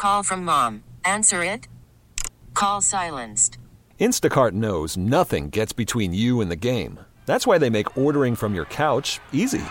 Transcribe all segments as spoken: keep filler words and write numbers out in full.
call from mom. Answer it. Call silenced. Instacart knows nothing gets between you and the game. That's why they make ordering from your couch easy.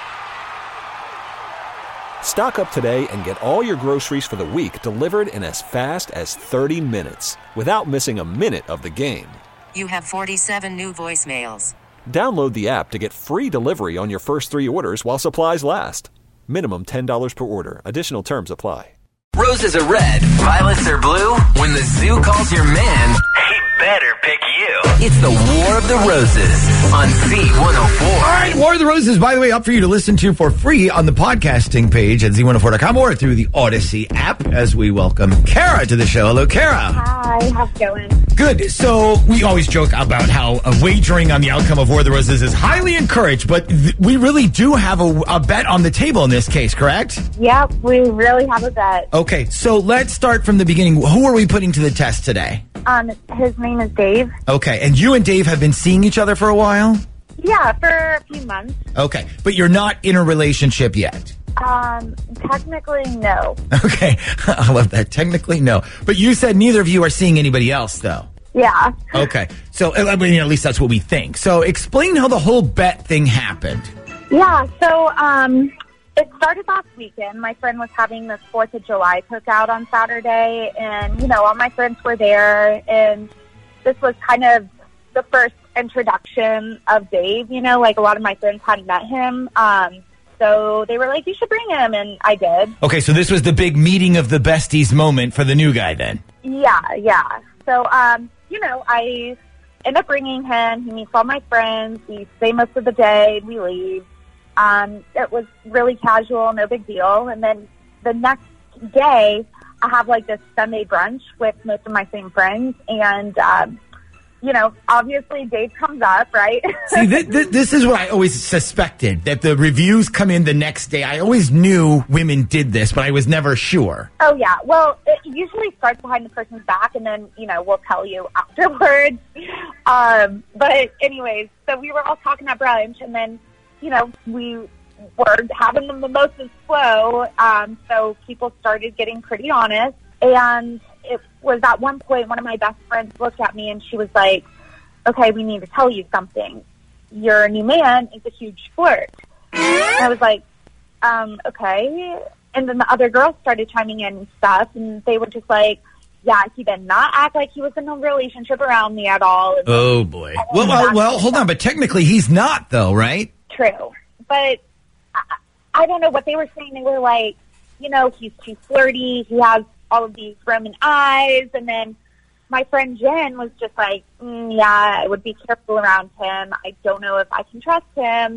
Stock up today and get all your groceries for the week delivered in as fast as thirty minutes without missing a minute of the game. You have forty-seven new voicemails. Download the app to get free delivery on your first three orders while supplies last. Minimum ten dollars per order. Additional terms apply. Roses are red, violets are blue. When the zoo calls your man, he better pick you. It's the War of the Roses on Z one oh four. All right, War of the Roses, by the way, up for you to listen to for free on the podcasting page at Z one oh four dot com or through the Odyssey app as we welcome Kara to the show. Hello, Kara. Hi, how's it going? Good. So we always joke about how uh, wagering on the outcome of War of the Roses is highly encouraged, but th- we really do have a, a bet on the table in this case, correct? Yep, we really have a bet. Okay, so let's start from the beginning. Who are we putting to the test today? Um, his name is Dave. Okay, and you and Dave have been seeing each other for a while? Yeah, for a few months. Okay, but you're not in a relationship yet? Um, technically, no. Okay, I love that. Technically, no. But you said neither of you are seeing anybody else, though. Yeah. Okay, so I mean, at least that's what we think. So explain how the whole bet thing happened. Yeah, so um, it started last weekend. My friend was having this fourth of July cookout on Saturday, and, you know, all my friends were there, and this was kind of the first introduction of Dave. You know, like a lot of my friends hadn't met him. Um, so they were like, you should bring him, and I did. Okay, so this was the big meeting of the besties moment for the new guy then? Yeah, yeah. So, um, you know, I end up bringing him. He meets all my friends. We stay most of the day. We leave. Um, it was really casual, no big deal. And then the next day, I have like this Sunday brunch with most of my same friends. And, um, you know, obviously Dave comes up, right? See, th- th- this is what I always suspected, that the reviews come in the next day. I always knew women did this, but I was never sure. Oh, yeah. Well, it usually starts behind the person's back, and then, you know, we'll tell you afterwards. Um, but anyways, so we were all talking at brunch, and then, you know, we were having the mimosas flow, um, so people started getting pretty honest. And it was at one point, one of my best friends looked at me and she was like, okay, we need to tell you something. Your new man is a huge flirt. And I was like, um, okay. And then the other girls started chiming in and stuff, and they were just like, yeah, he did not act like he was in a relationship around me at all. And oh, boy. Well, well, well, hold on. But technically he's not, though, right? True. But I, I don't know what they were saying. They were like, you know, he's too flirty. He has all of these Roman eyes. And then my friend Jen was just like, mm, yeah, I would be careful around him. I don't know if I can trust him.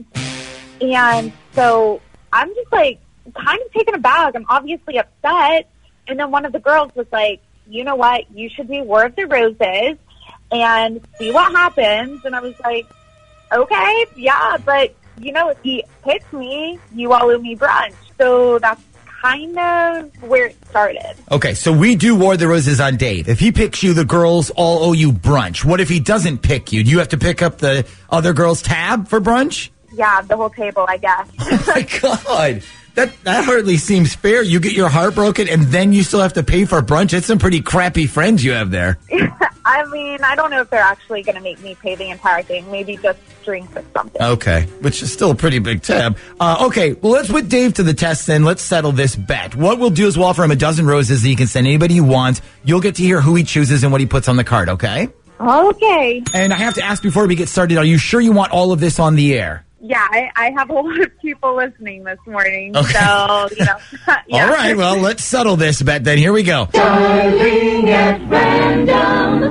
And so I'm just like kind of taken aback. I'm obviously upset. And then one of the girls was like, you know what? You should do War of the Roses and see what happens. And I was like, okay, yeah, but you know, if he picks me, you all owe me brunch. So that's kind of where it started. Okay, so we do War of the Roses on Dave. If he picks you, the girls all owe you brunch. What if he doesn't pick you? Do you have to pick up the other girls' tab for brunch? Yeah, the whole table, I guess. Oh, my God. That that hardly seems fair. You get your heart broken, and then you still have to pay for brunch. It's some pretty crappy friends you have there. I mean, I don't know if they're actually going to make me pay the entire thing. Maybe just drinks or something. Okay, which is still a pretty big tab. Uh, okay, well, let's put Dave to the test then. Let's settle this bet. What we'll do is we'll offer him a dozen roses that he can send anybody he wants. You'll get to hear who he chooses and what he puts on the card, okay? Okay. And I have to ask before we get started, are you sure you want all of this on the air? Yeah, I, I have a lot of people listening this morning, okay. So, you know. Yeah. All right, well, let's settle this bet then. Here we go. Darling at random.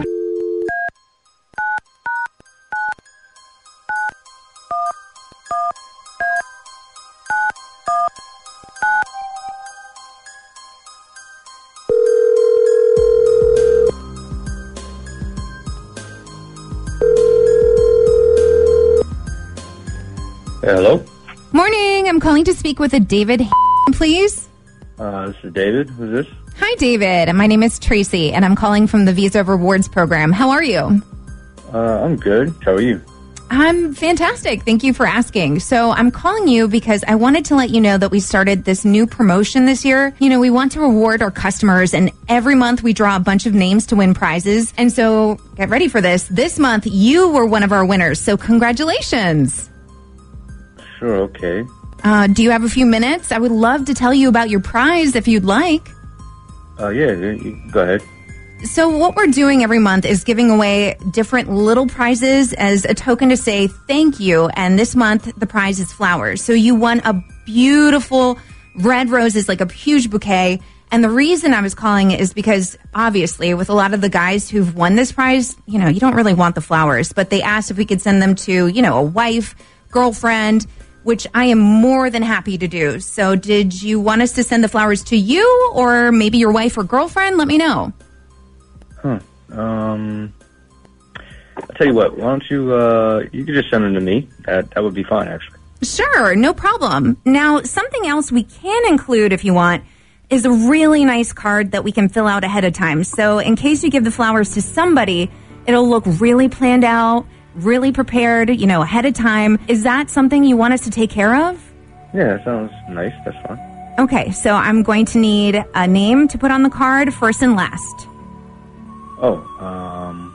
Hello? Morning. I'm calling to speak with a David, please. Uh, this is David. Who's this? Hi, David. My name is Tracy, and I'm calling from the Visa Rewards program. How are you? Uh, I'm good. How are you? I'm fantastic. Thank you for asking. So I'm calling you because I wanted to let you know that we started this new promotion this year. You know, we want to reward our customers, and every month we draw a bunch of names to win prizes. And so get ready for this. This month, you were one of our winners. So congratulations. Sure, okay. Uh, do you have a few minutes? I would love to tell you about your prize if you'd like. Uh, yeah, you, go ahead. So what we're doing every month is giving away different little prizes as a token to say thank you. And this month, the prize is flowers. So you won a beautiful red roses, like a huge bouquet. And the reason I was calling is because, obviously, with a lot of the guys who've won this prize, you know, you don't really want the flowers. But they asked if we could send them to, you know, a wife, girlfriend, which I am more than happy to do. So did you want us to send the flowers to you or maybe your wife or girlfriend? Let me know. Huh. Um, I'll tell you what, why don't you, uh, you could just send them to me. That, that would be fine, actually. Sure, no problem. Now, something else we can include if you want is a really nice card that we can fill out ahead of time. So in case you give the flowers to somebody, it'll look really planned out, really prepared, you know, ahead of time. Is that something you want us to take care of? Yeah, that sounds nice. That's fine. Okay, so I'm going to need a name to put on the card, first and last. Oh, um,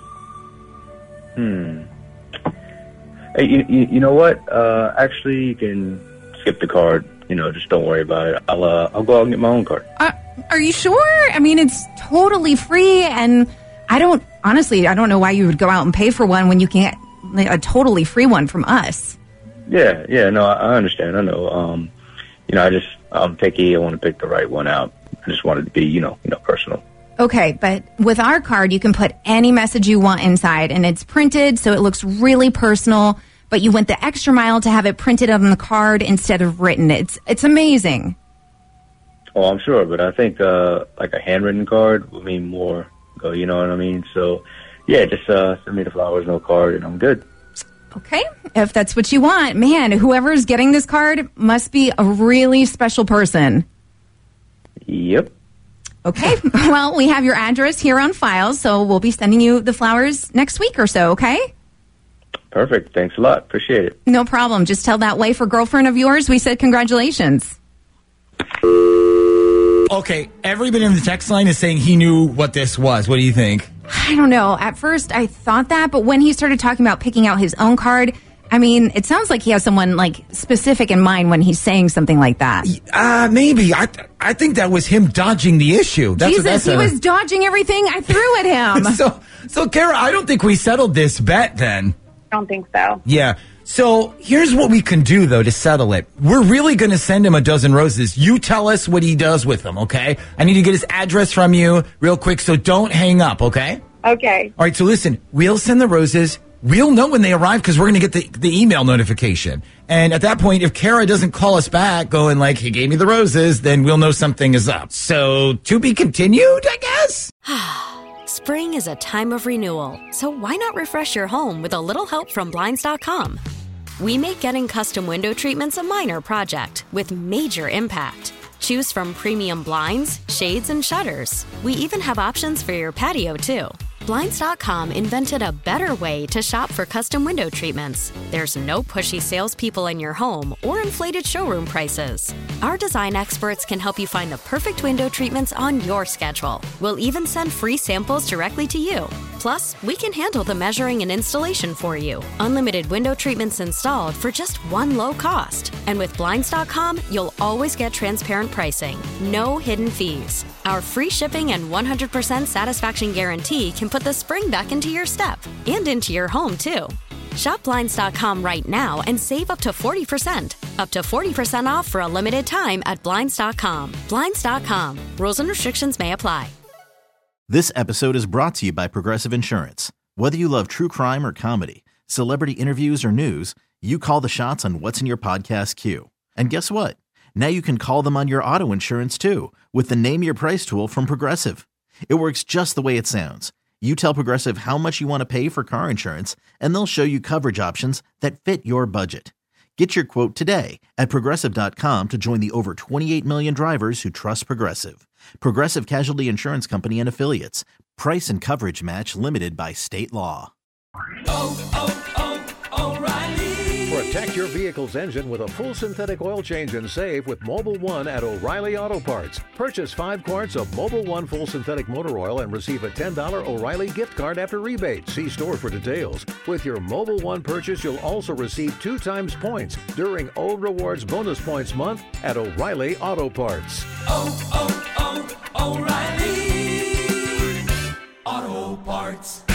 hmm. Hey, you, you, you know what? Uh, actually, you can skip the card. You know, just don't worry about it. I'll, uh, I'll go out and get my own card. Uh, are you sure? I mean, it's totally free, and I don't, honestly, I don't know why you would go out and pay for one when you can get a totally free one from us. Yeah, yeah, no, I, I understand. I know. Um, you know, I just, I'm picky. I want to pick the right one out. I just want it to be, you know, you know, personal. Okay, but with our card, you can put any message you want inside, and it's printed, so it looks really personal, but you went the extra mile to have it printed on the card instead of written. It's it's amazing. Oh, I'm sure, but I think uh, like a handwritten card would mean more, uh, you know what I mean? So, yeah, just uh, send me the flowers, no card, and I'm good. Okay, if that's what you want. Man, whoever's getting this card must be a really special person. Yep. Okay, well, we have your address here on file, so we'll be sending you the flowers next week or so, okay? Perfect. Thanks a lot. Appreciate it. No problem. Just tell that wife or girlfriend of yours we said congratulations. Okay, everybody in the text line is saying he knew what this was. What do you think? I don't know. At first, I thought that, but when he started talking about picking out his own card, I mean, it sounds like he has someone like specific in mind when he's saying something like that. Uh, maybe. I I think that was him dodging the issue. That's Jesus, what that's he a... was dodging everything I threw at him. so, so Kara, I don't think we settled this bet then. I don't think so. Yeah. So here's what we can do, though, to settle it. We're really going to send him a dozen roses. You tell us what he does with them, okay? I need to get his address from you real quick, so don't hang up, okay? Okay. All right, so listen, we'll send the roses. We'll know when they arrive because we're going to get the, the email notification. And at that point, if Kara doesn't call us back going like, he gave me the roses, then we'll know something is up. So to be continued, I guess? Spring is a time of renewal, so why not refresh your home with a little help from Blinds dot com? We make getting custom window treatments a minor project with major impact. Choose from premium blinds, shades, and shutters. We even have options for your patio, too. Blinds dot com invented a better way to shop for custom window treatments. There's no pushy salespeople in your home or inflated showroom prices. Our design experts can help you find the perfect window treatments on your schedule. We'll even send free samples directly to you. Plus, we can handle the measuring and installation for you. Unlimited window treatments installed for just one low cost. And with Blinds dot com, you'll always get transparent pricing. No hidden fees. Our free shipping and one hundred percent satisfaction guarantee can put the spring back into your step and into your home, too. Shop Blinds dot com right now and save up to forty percent. Up to forty percent off for a limited time at Blinds dot com. Blinds dot com. Rules and restrictions may apply. This episode is brought to you by Progressive Insurance. Whether you love true crime or comedy, celebrity interviews or news, you call the shots on what's in your podcast queue. And guess what? Now you can call them on your auto insurance, too, with the Name Your Price tool from Progressive. It works just the way it sounds. You tell Progressive how much you want to pay for car insurance, and they'll show you coverage options that fit your budget. Get your quote today at Progressive dot com to join the over twenty-eight million drivers who trust Progressive. Progressive Casualty Insurance Company and Affiliates. Price and coverage match limited by state law. Oh, oh, oh, all right. Protect your vehicle's engine with a full synthetic oil change and save with Mobil one at O'Reilly Auto Parts. Purchase five quarts of Mobil one full synthetic motor oil and receive a ten dollars O'Reilly gift card after rebate. See store for details. With your Mobil one purchase, you'll also receive two times points during O Rewards Bonus Points Month at O'Reilly Auto Parts. Oh, oh, oh, O'Reilly Auto Parts.